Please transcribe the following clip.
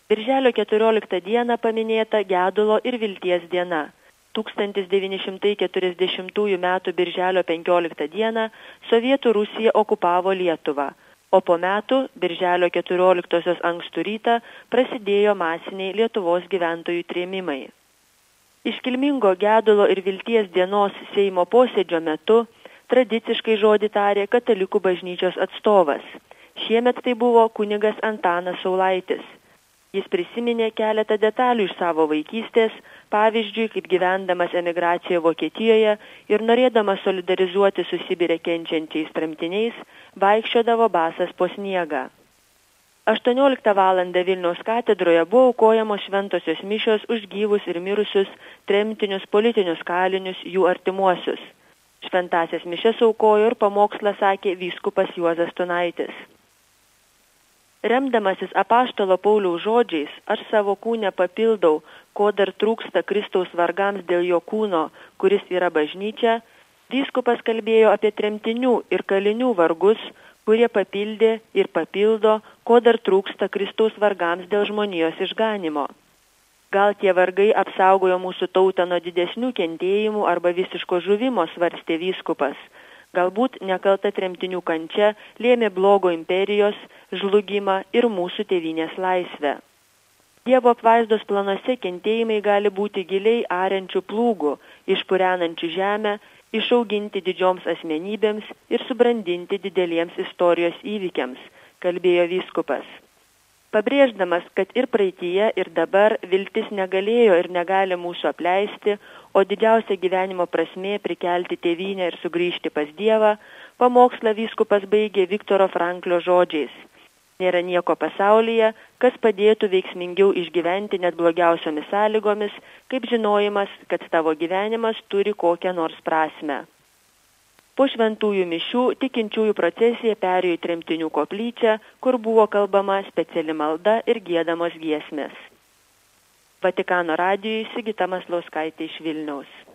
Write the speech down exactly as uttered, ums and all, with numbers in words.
Birželio keturioliktą dieną paminėta gedulo ir vilties diena. tūkstantis devyni šimtai keturiasdešimtųjų metų birželio penkioliktą dieną Sovietų Rusija okupavo Lietuvą, o po metų, birželio keturioliktosios ankstų rytą, prasidėjo masiniai Lietuvos gyventojų trėmimai. Iškilmingo gedulo ir vilties dienos Seimo posėdžio metu tradiciškai žodį tarė Katalikų bažnyčios atstovas. Šiemet tai buvo kunigas Antanas Saulaitis. Jis prisiminė keletą detalių iš savo vaikystės, pavyzdžiui, kaip gyvendamas emigracijoje Vokietijoje ir norėdamas solidarizuoti su Sibire kenčiančiais tremtiniais, vaikščiodavo basas po sniegą. aštuonioliktą valandą Vilniaus katedroje buvo aukojamos šventosios mišios už gyvus ir mirusius tremtinius politinius kalinius, jų artimuosius. Šventasias mišias aukojo ir pamokslą sakė vyskupas Juozas Tunaitis. Remdamasis apaštalo Pauliaus žodžiais, aš savo kūne papildau, ko dar trūksta Kristaus vargams dėl jo kūno, kuris yra bažnyčia, vyskupas kalbėjo apie tremtinių ir kalinių vargus, kurie papildė ir papildo, ko dar trūksta Kristaus vargams dėl žmonijos išganimo. Gal tie vargai apsaugojo mūsų tautą nuo didesnių kentėjimų arba visiško žuvimo, svarstė vyskupas. Galbūt nekalta tremtinių kančia lėmė blogo imperijos, žlugimą ir mūsų tėvynės laisvę. Dievo apvaizdos planuose kentėjimai gali būti giliai ariančių plūgų, išpurenančių žemę, išauginti didžioms asmenybėms ir subrandinti dideliems istorijos įvykiams, kalbėjo vyskupas. Pabrėždamas, kad ir praeityje, ir dabar viltis negalėjo ir negali mūsų apleisti, o didžiausia gyvenimo prasmė prikelti tėvynę ir sugrįžti pas Dievą, pamokslą vyskupas baigė Viktoro Franklio žodžiais. Nėra nieko pasaulyje, kas padėtų veiksmingiau išgyventi net blogiausiomis sąlygomis, kaip žinojimas, kad tavo gyvenimas turi kokią nors prasmę. Po šventųjų mišių tikinčiųjų procesija perėjo į tremtinių koplyčią, kur buvo kalbama speciali malda ir giedamos giesmės. Vatikano radijui Sigita Maslauskaitė iš Vilniaus.